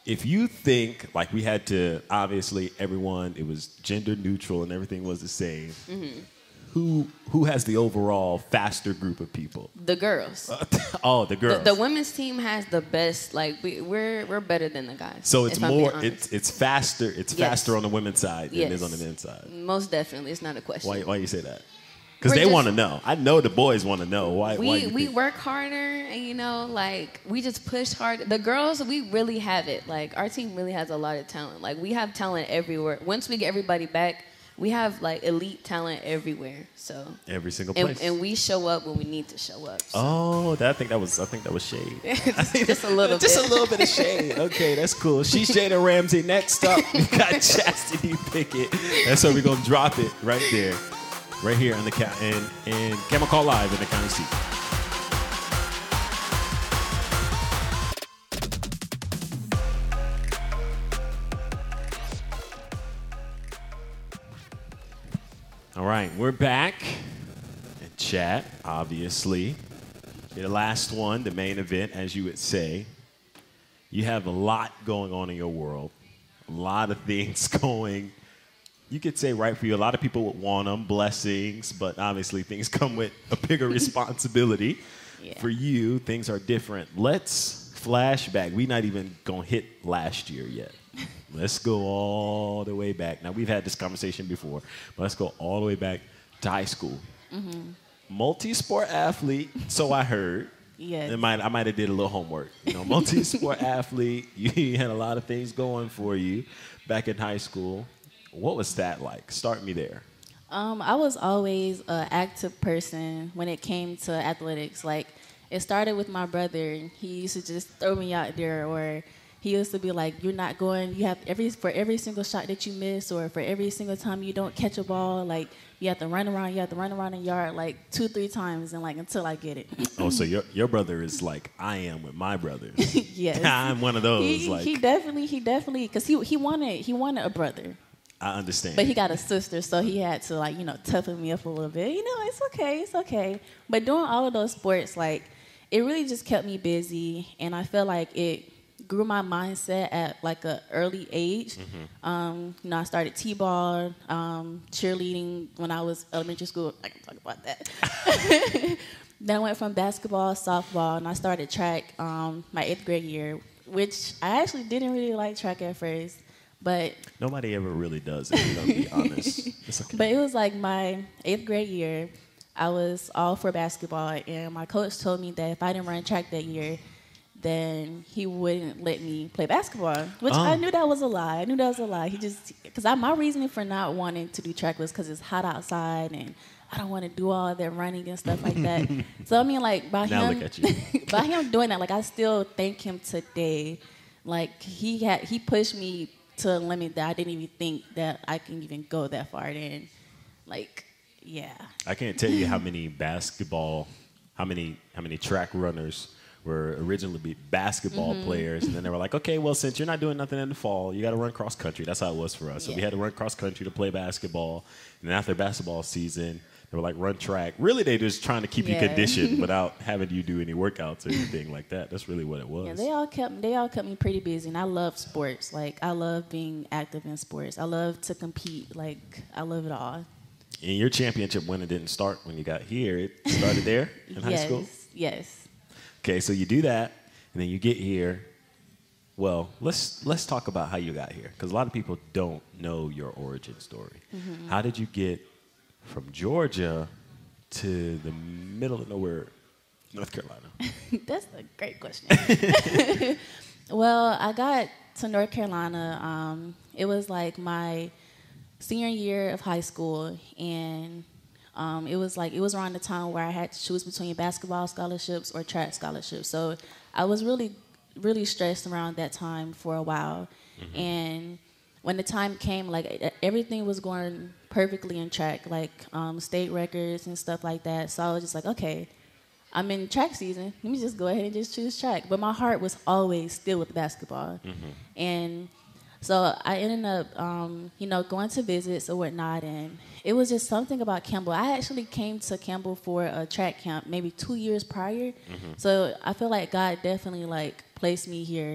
if you think like we had to, obviously everyone, it was gender neutral and everything was the same. Mm-hmm. Who who has the overall faster group of people? The girls. Oh, the girls. The, the women's team has the best. Like we, we're we're better than the guys. So it's if I'm being more. honest. It's it's faster. It's Yes. faster on the women's side than Yes. it is on the men's side. Most definitely, it's not a question. Why why you say that? Because We're they just- want to know. I know the boys want to know. Why? we why you we think- work harder, and you know, like we just push hard. The girls, we really have it. Like our team really has a lot of talent. Like we have talent everywhere. Once we get everybody back, we have like elite talent everywhere. So every single and, place. and we show up when we need to show up. So. Oh, that, I think that was I think that was shade. Just a little Just bit. a little bit of shade. Okay, that's cool. She's Jada Ramsey. Next up, we got Chastity Pickett. And so we're gonna drop it right there, right here in the ca- in in Camel Call Live in the county seat. All right, we're back in chat, obviously. The last one, the main event, as you would say. You have a lot going on in your world, a lot of things going. You could say right for you. A lot of people would want them, blessings, but obviously things come with a bigger responsibility. Yeah. For you, things are different. Let's flash back. We're not even going to hit last year yet. Let's go all the way back. Now, we've had this conversation before, but let's go all the way back to high school. Mm-hmm. Multi-sport athlete, so I heard. Yes. It might, I might have did a little homework. You know, multi-sport athlete, you had a lot of things going for you back in high school. What was that like? Start me there. Um, I was always an active person when it came to athletics. Like, it started with my brother. He used to just throw me out there, or he used to be like, "You're not going. You have every for every single shot that you miss, or for every single time you don't catch a ball, like you have to run around. You have to run around the yard like two, three times, and like until I get it." Oh, so your your brother is like I am with my brothers. Yes, I'm one of those. he, like he definitely, he definitely, because he he wanted he wanted a brother. I understand. But he got a sister, so he had to, like, you know, toughen me up a little bit. You know, it's okay, it's okay. But doing all of those sports, like, it really just kept me busy, and I feel like it grew my mindset at, like, an early age. Mm-hmm. Um, you know, I started T-ball, um, cheerleading when I was elementary school. I can talk about that. Then I went from basketball, softball, and I started track um, my eighth grade year, which I actually didn't really like track at first. But Nobody ever really does, if you're going to be honest. It's okay. But it was like my eighth grade year. I was all for basketball, and my coach told me that if I didn't run track that year, then he wouldn't let me play basketball, which Oh. I knew that was a lie. I knew that was a lie. He just, because my reasoning for not wanting to do track was because it's hot outside, and I don't want to do all that running and stuff like that. So, I mean, like, by Now him, look at you. by him doing that, like, I still thank him today. Like, he had, he pushed me to a limit that I didn't even think that I can even go that far. Then, like, yeah. I can't tell you how many basketball, how many how many track runners were originally be basketball Mm-hmm. players, and then they were like, okay, well, since you're not doing nothing in the fall, you got to run cross country. That's how it was for us. So we Yeah. had to run cross country to play basketball, and then after basketball season, they were like, run track. Really, they just trying to keep you Yeah. conditioned without having you do any workouts or anything like that. That's really what it was. Yeah, they all kept they all kept me pretty busy, and I love sports. Like, I love being active in sports. I love to compete. Like, I love it all. And your championship winning didn't start when you got here. It started there in high yes, school? yes. Okay, so you do that, and then you get here. Well, let's let's talk about how you got here, because a lot of people don't know your origin story. Mm-hmm. How did you get from Georgia to the middle of nowhere, North Carolina? That's a great question. Well, I got to North Carolina. Um, it was like my senior year of high school, and um, it was like it was around the time where I had to choose between basketball scholarships or track scholarships. So I was really, really stressed around that time for a while. Mm-hmm. And when the time came, like everything was going perfectly in track, like um, state records and stuff like that. So I was just like, okay, I'm in track season. Let me just go ahead and just choose track. But my heart was always still with basketball. Mm-hmm. And so I ended up, um, you know, going to visits or whatnot. And it was just something about Campbell. I actually came to Campbell for a track camp maybe two years prior. Mm-hmm. So I feel like God definitely, like, placed me here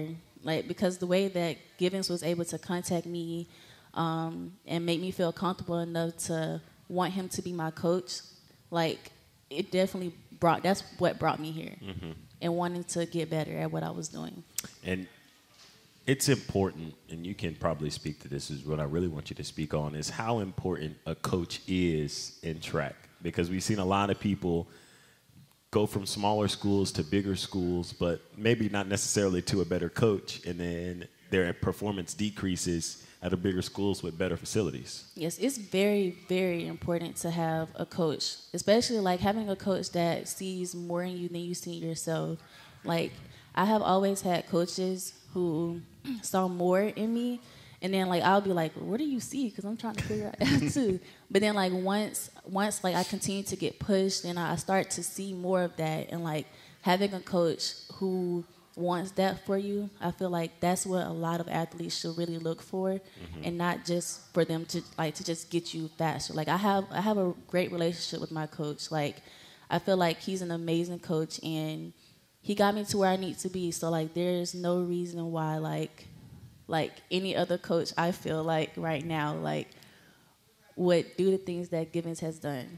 like because the way that Givens was able to contact me um, and make me feel comfortable enough to want him to be my coach, like it definitely brought. That's what brought me here, mm-hmm. and wanting to get better at what I was doing. And it's important, and you can probably speak to this, is what I really want you to speak on, is how important a coach is in track. Because we've seen a lot of people go from smaller schools to bigger schools, but maybe not necessarily to a better coach, and then their performance decreases at a bigger schools with better facilities. Yes, it's very, very important to have a coach, especially like having a coach that sees more in you than you see in yourself. Like, I have always had coaches who saw more in me, and then like I'll be like, what do you see? Because I'm trying to figure out that too. But then like once, once like I continue to get pushed, and I start to see more of that, and like having a coach who wants that for you, I feel like that's what a lot of athletes should really look for, mm-hmm. and not just for them to like to just get you faster. Like I have, I have a great relationship with my coach. Like I feel like he's an amazing coach, and he got me to where I need to be. So like there's no reason why like like any other coach I feel like right now like would do the things that Givens has done.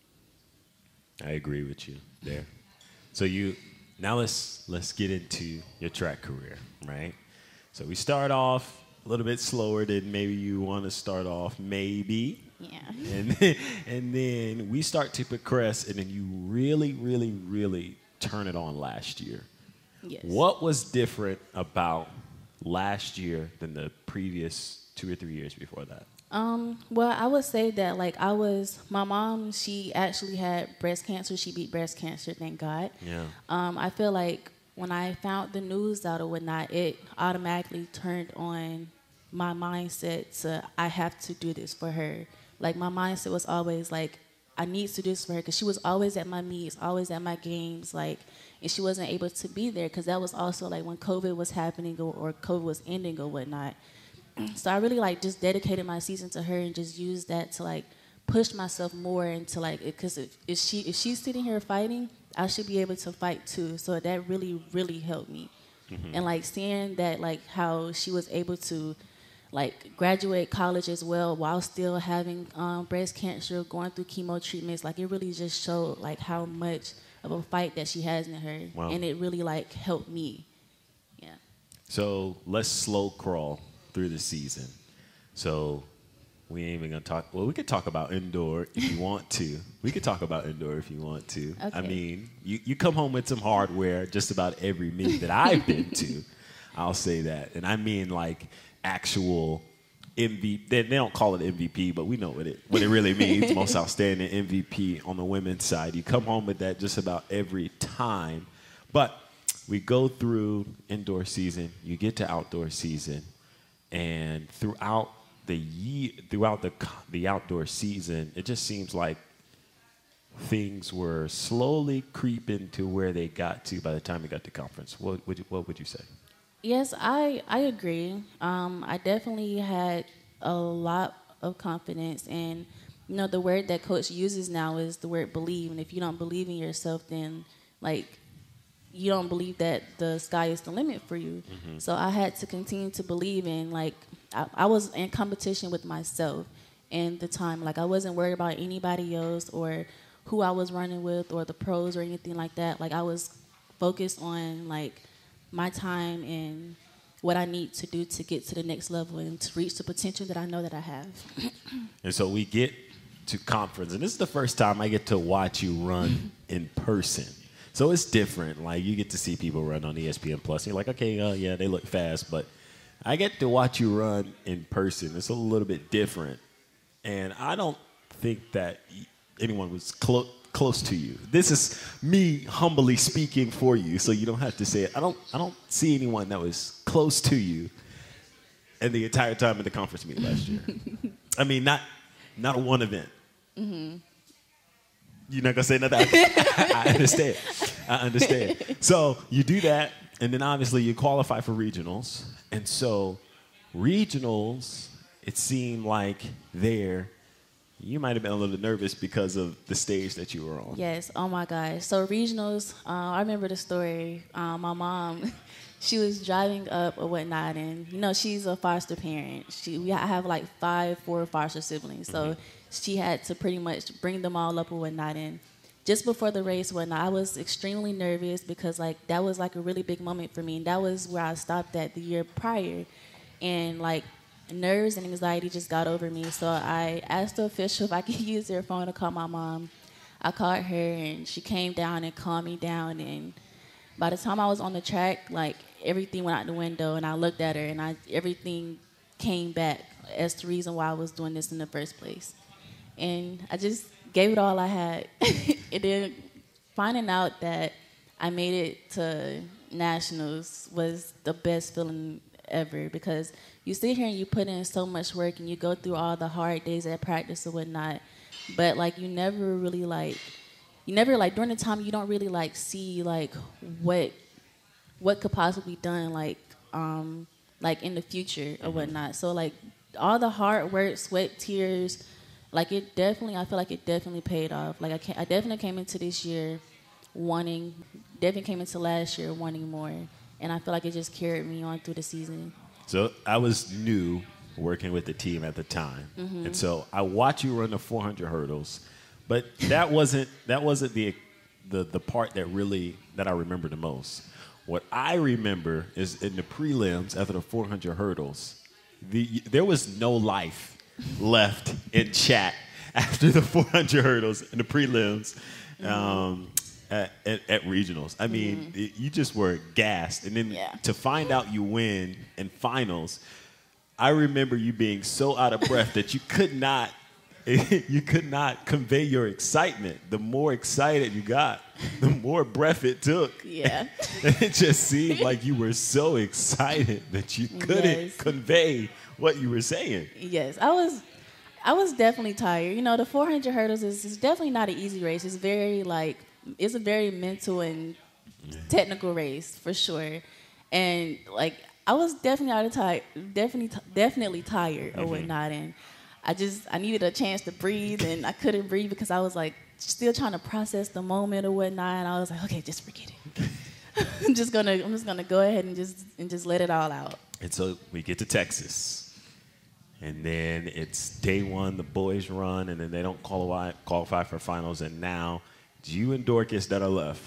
I agree with you there. So you now let's let's get into your track career, right? So we start off a little bit slower than maybe you want to start off, maybe. Yeah. And then, and then we start to progress, and then you really, really, really turn it on last year. Yes. What was different about last year than the previous two or three years before that? Um, well, I would say that, like, I was, my mom, she actually had breast cancer. She beat breast cancer, thank God. Yeah. Um, I feel like when I found the news out or whatnot, it automatically turned on my mindset to, I have to do this for her. Like, my mindset was always, like, I need to do this for her, because she was always at my meets, always at my games, like, and she wasn't able to be there, because that was also, like, when COVID was happening or, or COVID was ending or whatnot. So I really like just dedicated my season to her and just used that to like push myself more into like, because if, if she if she's sitting here fighting, I should be able to fight too. So that really really helped me, mm-hmm. and like seeing that like how she was able to like graduate college as well while still having um, breast cancer, going through chemo treatments, like it really just showed like how much of a fight that she has in her, wow. and it really like helped me. Yeah. So let's slow crawl through the season. So we ain't even gonna talk. Well, we could talk about indoor if you want to. We could talk about indoor if you want to. Okay. I mean, you, you come home with some hardware just about every meet that I've been to. I'll say that. And I mean like actual M V P. They, they don't call it M V P, but we know what it what it really means. Most outstanding M V P on the women's side. You come home with that just about every time. But we go through indoor season. You get to outdoor season. And throughout the year, throughout the the outdoor season, it just seems like things were slowly creeping to where they got to by the time we got to conference. What would you, what would you say? Yes, I I agree. Um, I definitely had a lot of confidence, and you know the word that coach uses now is the word believe. And if you don't believe in yourself, then like you don't believe that the sky is the limit for you. Mm-hmm. So I had to continue to believe in, like, I, I was in competition with myself in the time. Like, I wasn't worried about anybody else or who I was running with or the pros or anything like that. Like, I was focused on, like, my time and what I need to do to get to the next level and to reach the potential that I know that I have. And so we get to conference, and this is the first time I get to watch you run in person. So it's different. Like, you get to see people run on E S P N Plus. And you're like, okay, uh, yeah, they look fast. But I get to watch you run in person. It's a little bit different. And I don't think that anyone was clo- close to you. This is me humbly speaking for you, so you don't have to say it. I don't, I don't see anyone that was close to you in the entire time of the conference meeting last year. I mean, not, not one event. Mm-hmm. You're not going to say nothing? I, I understand. I understand. So you do that, and then obviously you qualify for regionals. And so regionals, it seemed like there, you might have been a little nervous because of the stage that you were on. Yes. Oh, my gosh. So regionals, uh, I remember the story. Uh, my mom, she was driving up or whatnot, and you know she's a foster parent. She we ha- have like five, four foster siblings, so Mm-hmm. she had to pretty much bring them all up or whatnot. And just before the race, whatnot, I was extremely nervous because like that was like a really big moment for me, and that was where I stopped at the year prior, and like nerves and anxiety just got over me. So I asked the official if I could use their phone to call my mom. I called her, and she came down and calmed me down. And by the time I was on the track, like everything went out the window, and I looked at her, and I everything came back as the reason why I was doing this in the first place. And I just gave it all I had. And then finding out that I made it to nationals was the best feeling ever, because you sit here and you put in so much work and you go through all the hard days at practice or whatnot, but like you never really like you never like during the time you don't really like see like what what could possibly be done like um like in the future or whatnot. So like all the hard work, sweat, tears, like it definitely I feel like it definitely paid off. Like I can I definitely came into this year wanting definitely came into last year wanting more, and I feel like it just carried me on through the season. So I was new working with the team at the time, Mm-hmm. and so I watched you run the four hundred hurdles, but that wasn't that wasn't the the the part that really that I remember the most. What I remember is in the prelims after the four hundred hurdles, the there was no life left in chat after the four hundred hurdles in the prelims. Um, At, at, at regionals. I mean, Mm-hmm. it, you just were gassed. And then Yeah. to find out you win in finals, I remember you being so out of breath that you could not you could not convey your excitement. The more excited you got, the more breath it took. Yeah. It just seemed like you were so excited that you couldn't Yes. convey what you were saying. Yes, I was I was definitely tired. You know, the four hundred hurdles is, is definitely not an easy race. It's very like it's a very mental and technical race for sure. And like I was definitely out of tired, definitely definitely tired or whatnot. And I just I needed a chance to breathe, and I couldn't breathe because I was like still trying to process the moment or whatnot. And I was like, okay, just forget it. I'm just gonna I'm just gonna go ahead and just and just let it all out. And so we get to Texas. And then it's day one, the boys run, and then they don't qualify, qualify for finals. And now it's you and Dorcas that are left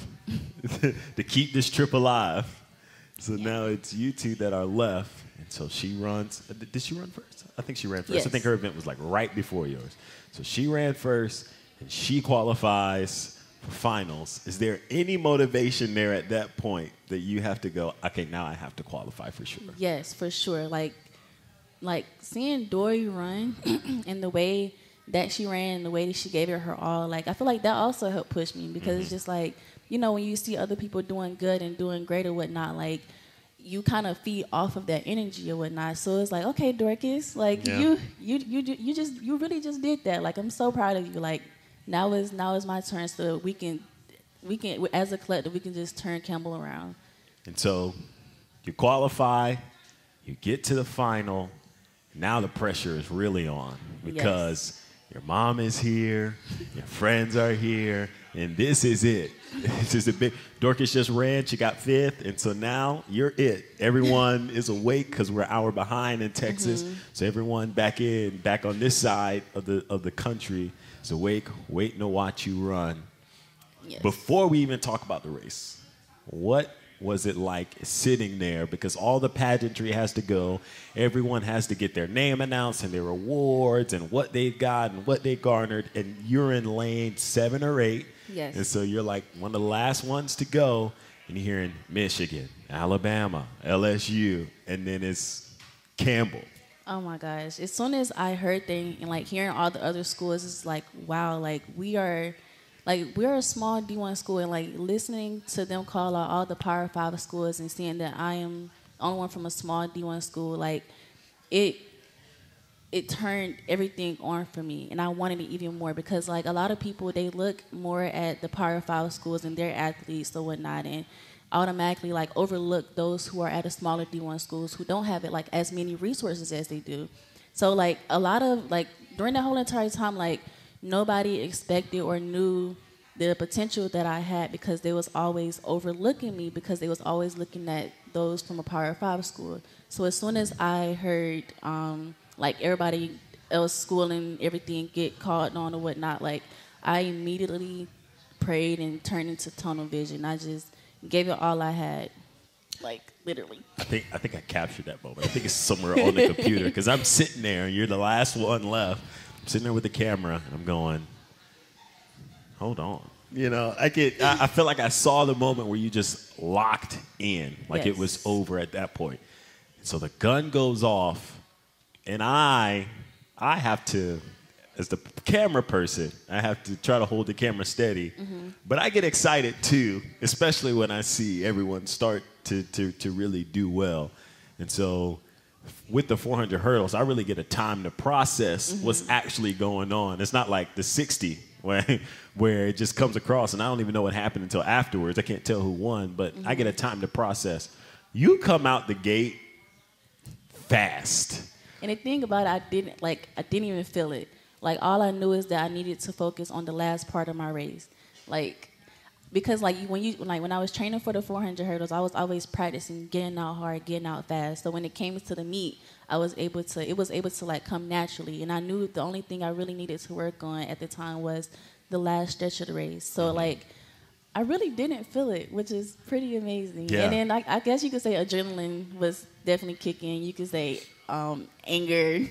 to keep this trip alive. So now it's you two that are left. And so she runs. uh, Did she run first? I think she ran first. I Yes. think her event was like right before yours. So she ran first, and she qualifies for finals. Is there any motivation there at that point that you have to go, okay, now I have to qualify for sure? Yes, for sure. Like, like seeing Dory run and the way that she ran, the way that she gave it her all. Like, I feel like that also helped push me because it's just like, you know, when you see other people doing good and doing great or whatnot, like you kind of feed off of that energy or whatnot. So it's like, okay, Dorcas, like Yeah. you, you, you, ju- you just, you really just did that. Like, I'm so proud of you. Like, now is now is my turn, so we can, we can, as a collective, we can just turn Campbell around. And so you qualify, you get to the final. Now the pressure is really on because your mom is here, your friends are here, and this is it. It's just a big. Dorcas just ran, she got fifth, and so now you're it. Everyone is awake because we're an hour behind in Texas. So everyone back in, back on this side of the of the country is awake, waiting to watch you run. Yes. Before we even talk about the race, what was it like sitting there? Because all the pageantry has to go. Everyone has to get their name announced and their awards and what they got and what they garnered. And you're in lane seven or eight. Yes. And so you're like one of the last ones to go. And you're hearing Michigan, Alabama, L S U, and then it's Campbell. Oh my gosh. As soon as I heard that and like hearing all the other schools, it's like, wow, like we are like we're a small D one school, and like listening to them call out all the Power Five schools and seeing that I am the only one from a small D one school, like it it turned everything on for me, and I wanted it even more because like a lot of people, they look more at the Power Five schools and their athletes or whatnot, and automatically like overlook those who are at a smaller D one schools who don't have it like as many resources as they do. So like a lot of like during that whole entire time, like nobody expected or knew the potential that I had, because they was always overlooking me, because they was always looking at those from a Power Five school. So as soon as I heard um, like everybody else school and everything get called on or whatnot, like I immediately prayed and turned into tunnel vision. I just gave it all I had, like literally. I think I think I captured that moment. I think it's somewhere on the computer because I'm sitting there and you're the last one left. I'm sitting there with the camera and I'm going, hold on. You know, I get. I, I feel like I saw the moment where you just locked in, like Yes. it was over at that point. So the gun goes off, and I, I have to, as the camera person, I have to try to hold the camera steady. Mm-hmm. But I get excited too, especially when I see everyone start to to to really do well, and so. With the four hundred hurdles, I really get a time to process Mm-hmm. what's actually going on. It's not like the sixty where, where it just comes across and I don't even know what happened until afterwards. I can't tell who won, but Mm-hmm. I get a time to process. You come out the gate fast. And the thing about it, I didn't like I didn't even feel it. Like all I knew is that I needed to focus on the last part of my race. Like because like when you like when I was training for the four hundred hurdles, I was always practicing getting out hard, getting out fast. So when it came to the meet, I was able to it was able to like come naturally, and I knew the only thing I really needed to work on at the time was the last stretch of the race. So like I really didn't feel it, which is pretty amazing. Yeah. And then I, I guess you could say adrenaline was definitely kicking. You could say um, anger.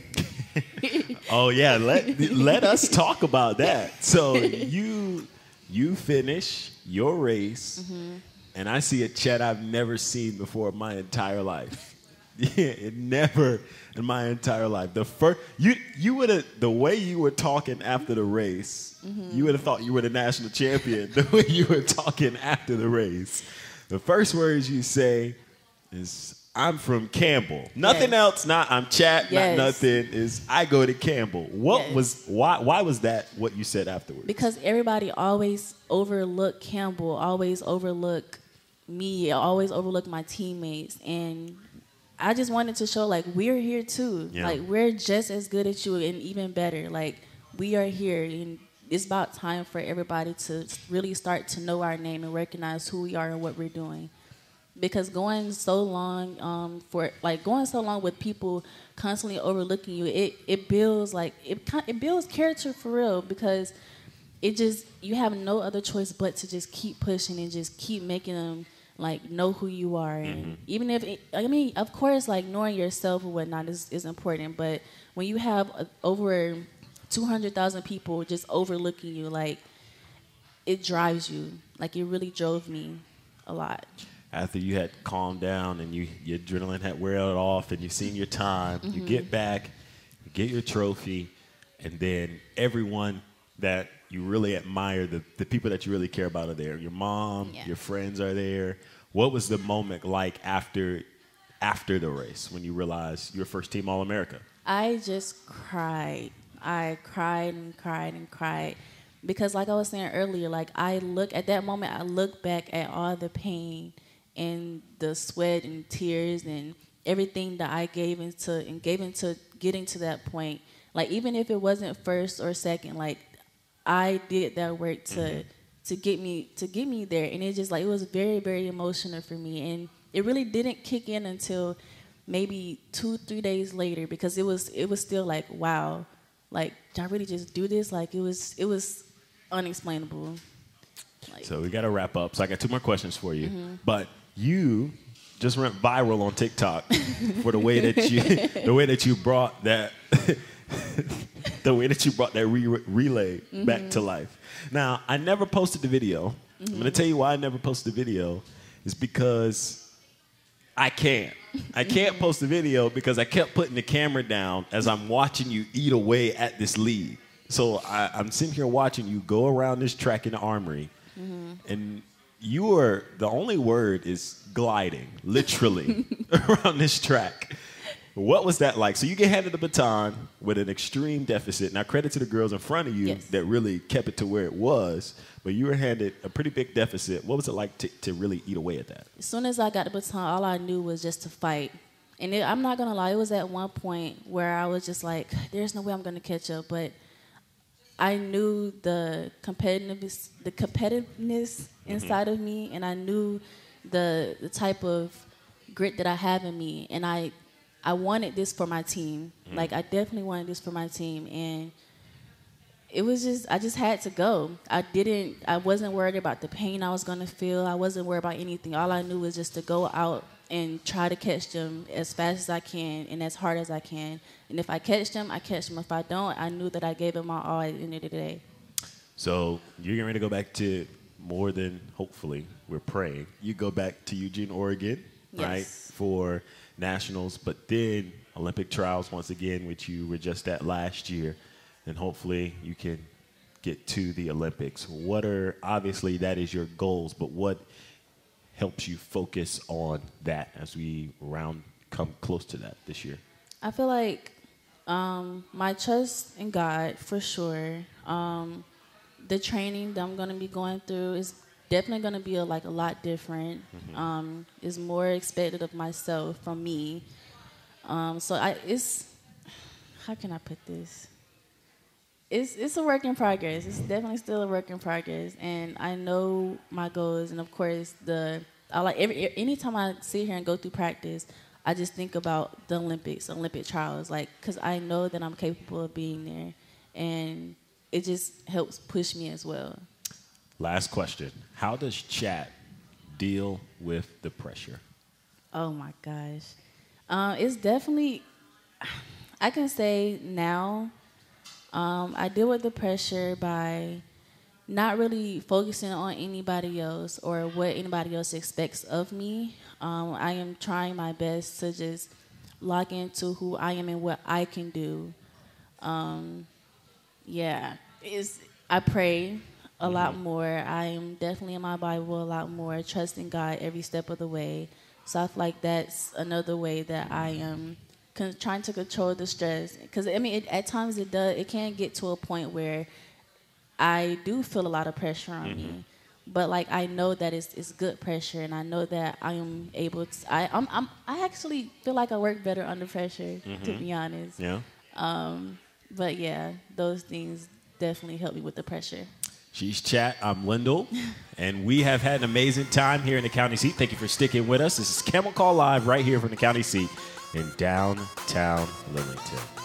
Oh yeah, let let us talk about that. So you you finish your race, Mm-hmm. and I see a Chet I've never seen before in my entire life. Yeah, it never in my entire life. The first you you would have the way you were talking after the race, Mm-hmm. you would have thought you were the national champion. The way you were talking after the race, the first words you say is, "I'm from Campbell." Nothing Yes. else. Not I'm Chat. Yes. Not nothing. Is I go to Campbell. What Yes. was why? Why was that what you said afterwards? Because everybody always overlook Campbell, always overlook me, always overlook my teammates, and I just wanted to show like we're here too. Yeah. Like we're just as good as you and even better. Like we are here, and it's about time for everybody to really start to know our name and recognize who we are and what we're doing. Because going so long um, for like going so long with people constantly overlooking you, it it builds like it ki- it builds character for real. Because it just you have no other choice but to just keep pushing and just keep making them like know who you are. And even if it, I mean, of course, like knowing yourself and whatnot is, is important. But when you have uh, over two hundred thousand people just overlooking you, like it drives you. Like it really drove me a lot. After you had calmed down and you your adrenaline had wear off and you've seen your time, you get back, you get your trophy, and then everyone that you really admire, the, the people that you really care about are there. Your mom, Yeah. your friends are there. What was the moment like after after the race when you realized you were first team All-America? I just cried. I cried and cried and cried because, like I was saying earlier, like I look at that moment, I look back at all the pain and the sweat and tears and everything that I gave into and gave into getting to that point. Like even if it wasn't first or second, like I did that work to Mm-hmm. to get me to get me there, and it just like it was very very emotional for me, and it really didn't kick in until maybe two three days later because it was it was still like wow, like did I really just do this? Like it was it was unexplainable. Like, So we got to wrap up. So I got two more questions for you. Mm-hmm. But you just went viral on TikTok for the way that you the way that you brought that the way that you brought that re- relay Mm-hmm. back to life. Now, I never posted the video. I'm going to tell you why I never posted the video is because I can't. I can't post the video because I kept putting the camera down as I'm watching you eat away at this lead. So I, I'm sitting here watching you go around this track in the Armory, and you are the only word is gliding, literally, around this track. What was that like? So you get handed the baton with an extreme deficit. Now, credit to the girls in front of you Yes. that really kept it to where it was, but you were handed a pretty big deficit. What was it like to, to really eat away at that? as soon as I got the baton, all I knew was just to fight. And it, I'm not gonna lie, it was at one point where I was just like, "There's no way I'm gonna catch up." But I knew the competitiveness, the competitiveness inside of me, and I knew the the type of grit that I have in me, and I I wanted this for my team. Mm. Like I definitely wanted this for my team, and it was just I just had to go. I didn't. I wasn't worried about the pain I was gonna feel. I wasn't worried about anything. All I knew was just to go out and try to catch them as fast as I can and as hard as I can. And if I catch them, I catch them. If I don't, I knew that I gave them my all at the end of the day. So you're getting ready to go back to more than, hopefully, we're praying. You go back to Eugene, Oregon, yes. right, for nationals, but then Olympic trials once again, which you were just at last year, and hopefully you can get to the Olympics. What are, obviously that is your goals, but what helps you focus on that as we round come close to that this year? I feel like um, my trust in God, for sure. Um, the training that I'm going to be going through is definitely going to be a, like a lot different. Mm-hmm. Um, is more expected of myself from me. Um, so I, it's, how can I put this? It's it's a work in progress. It's definitely still a work in progress, and I know my goals. And of course, the I like every anytime I sit here and go through practice, I just think about the Olympics, Olympic trials, like because I know that I'm capable of being there, and it just helps push me as well. Last question: how does Chat deal with the pressure? Oh my gosh, uh, it's definitely. I can say now. Um, I deal with the pressure by not really focusing on anybody else or what anybody else expects of me. Um, I am trying my best to just lock into who I am and what I can do. Um, yeah, it's, I pray a mm-hmm. lot more. I am definitely in my Bible a lot more, trusting God every step of the way. So I feel like that's another way that I am Con- trying to control the stress, because I mean, it, at times it does. It can get to a point where I do feel a lot of pressure on mm-hmm. me, but like I know that it's it's good pressure, and I know that I am able to. I I'm, I'm I actually feel like I work better under pressure, mm-hmm. to be honest. Yeah. Um. But yeah, those things definitely help me with the pressure. She's Chat. I'm Lyndall, and we have had an amazing time here in the county seat. Thank you for sticking with us. This is Camel Call Live right here from the county seat in downtown Lillington.